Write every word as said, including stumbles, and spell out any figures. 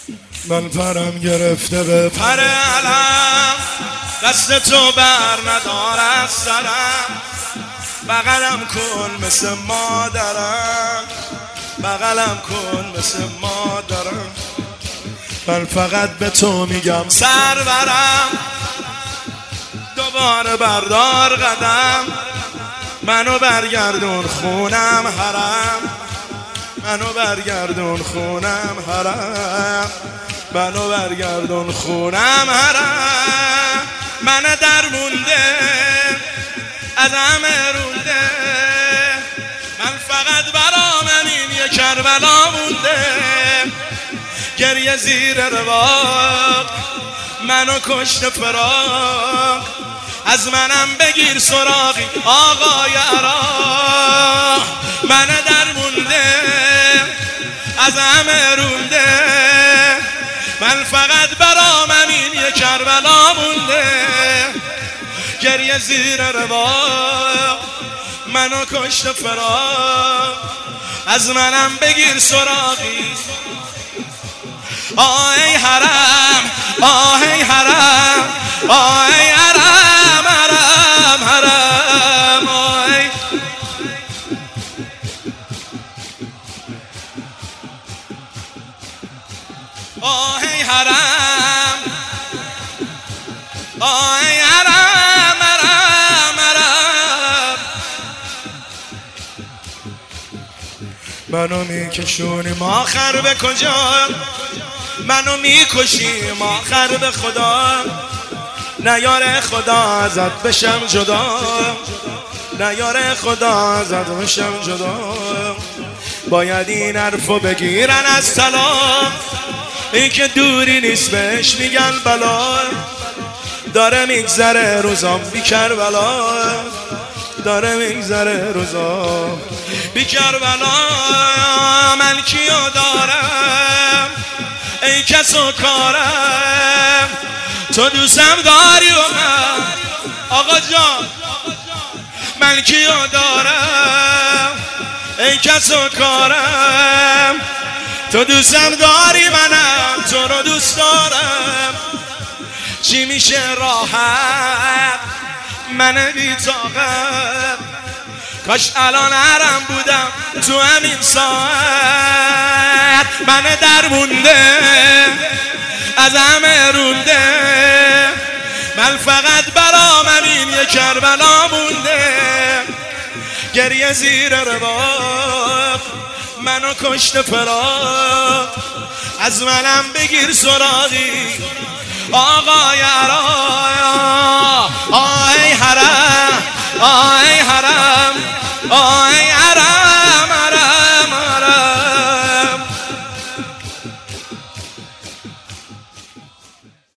من پرم گرفته به پر علم، دست تو بر ندار از سرم، بغلم کن مثل مادرم، بغلم کن مثل مادرم. من فقط به تو میگم سرورم، دوباره بردار قدم، منو برگردون خونم حرم، منو برگردون خونم حرم، منو برگردون خونم حرم. من در مونده از همه رونده، من فقط برام این یه کربلا مونده. گریه زیر رواق منو کشت فراق، از منم بگیر سراغی آقای عراق. من در مونده از همه رونده، من فقط برام این یه کربلا مونده. گریه زیر رواق منو کشت فراق، از منم بگیر سراغی. آه ای حرم، آه ای حرم، آه ای حرم، حرم حرم، آه ای آه ای حرم، آه ای حرم، حرم حرم. منو میکشونیم آخر به کجا، منو میکشیم آخر به خدا. نیاره خدا ازت بشم جدا، نیاره خدا ازت بشم جدا. باید این حرفو بگیرن از طلاق، این که دوری نیست بهش میگن بلا. داره میگذره روزام بی کربلا، داره میگذره روزام بی کربلا. من کیو دارم ای کس و کارم، تو دوستم داری و من آقا جان. من کیو دارم ای کس و کارم، تو دوستم داری منم تو رو دوست دارم. چی میشه راحت من بی طاقت، کاش الان حرم بودم تو همین ساعت. من در مونده از همه رونده، من فقط برام این یه کربلا مونده. گریه زیر رواق منو کشت فراق، از منم بگیر سراغی آقای عراق. آه ای حرم، آه ای حرم، آه